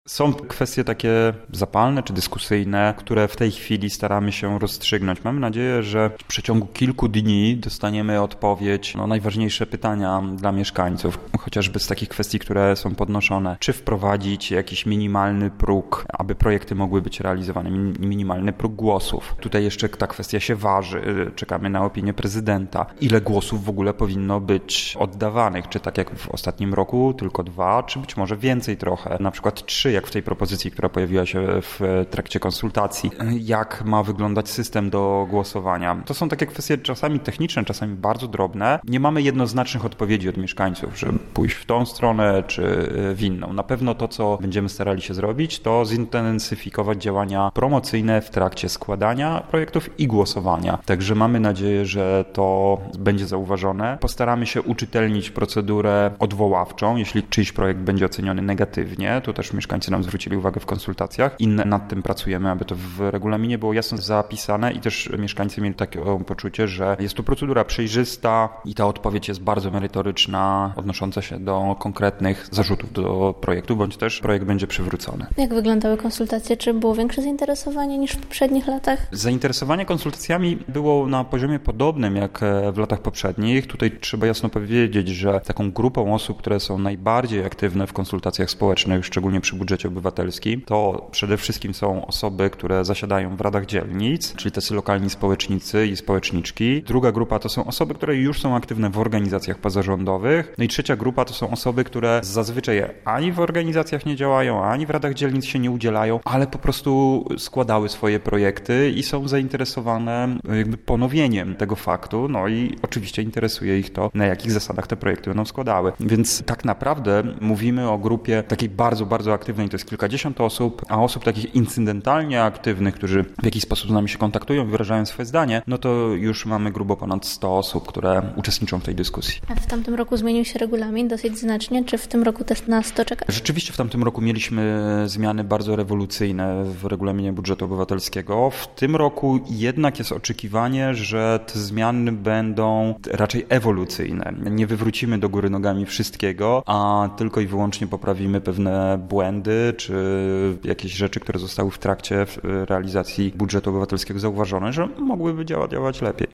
Są kwestie takie zapalne czy dyskusyjne, które w tej chwili staramy się rozstrzygnąć. Mamy nadzieję, że w przeciągu kilku dni dostaniemy odpowiedź na najważniejsze pytania dla mieszkańców, chociażby z takich kwestii, które są podnoszone. Czy wprowadzić jakiś minimalny próg, aby projekty mogły być realizowane, minimalny próg głosów. Tutaj jeszcze ta kwestia się waży. Czekamy na opinię prezydenta. Ile głosów w ogóle powinno być oddawanych? Czy tak jak w ostatnim roku tylko 2, czy być może więcej trochę? Na przykład 3, jak w tej propozycji, która pojawiła się w trakcie konsultacji. Jak ma wyglądać system do głosowania? To są takie kwestie czasami techniczne, czasami bardzo drobne. Nie mamy jednoznacznych odpowiedzi od mieszkańców, żeby pójść w tą stronę czy w inną. Na pewno to, co będziemy starali się zrobić, to zintensyfikować działania promocyjne w trakcie składania projektów i głosowania. Także mamy nadzieję, że to będzie zauważone. Postaramy się uczytelnić procedurę odwoławczą, jeśli czyjś projekt będzie oceniony negatywnie. Tu też mieszkańcy nam zwrócili uwagę w konsultacjach i nad tym pracujemy, aby to w regulaminie było jasno zapisane i też mieszkańcy mieli takie poczucie, że jest to procedura przejrzysta i ta odpowiedź jest bardzo merytoryczna, odnosząca się do konkretnych zarzutów do projektu, bądź też projekt będzie przywrócony. Jak wyglądały konsultacje? Czy było większe zainteresowanie niż w poprzednich latach? Zainteresowanie konsultacjami było na poziomie podobnym jak w latach poprzednich. Tutaj trzeba jasno powiedzieć, że taką grupą osób, które są najbardziej aktywne w konsultacjach społecznych, szczególnie przy budżecie obywatelskim, to przede wszystkim są osoby, które zasiadają w radach dzielnic, czyli tacy lokalni społecznicy i społeczniczki. Druga grupa to są osoby, które już są aktywne w organizacjach pozarządowych. No i trzecia grupa to są osoby, które zazwyczaj ani w organizacjach nie działają, ani w radach dzielnic się nie udzielają, ale po prostu składały swoje projekty i są zainteresowane jakby ponowieniem tego faktu. No i oczywiście interesuje ich to, na jakich zasadach te projekty będą składały. Więc tak naprawdę mówimy o grupie takiej bardzo, bardzo aktywnej, to jest kilkadziesiąt osób, a osób takich incydentalnie aktywnych, którzy w jakiś sposób z nami się kontaktują i wyrażają swoje zdanie, no to już mamy grubo ponad 100 osób, które uczestniczą w tej dyskusji. A w tamtym roku zmienił się regulamin dosyć znacznie, czy w tym roku też nas to czeka? Rzeczywiście w tamtym roku mieliśmy zmiany bardzo rewolucyjne w regulaminie budżetu obywatelskiego. W tym roku jednak jest oczekiwanie, że te zmiany będą raczej ewolucyjne. Nie wywrócimy do góry nogami wszystkiego, a tylko i wyłącznie poprawimy pewne błędy, czy jakieś rzeczy, które zostały w trakcie realizacji budżetu obywatelskiego zauważone, że mogłyby działać lepiej.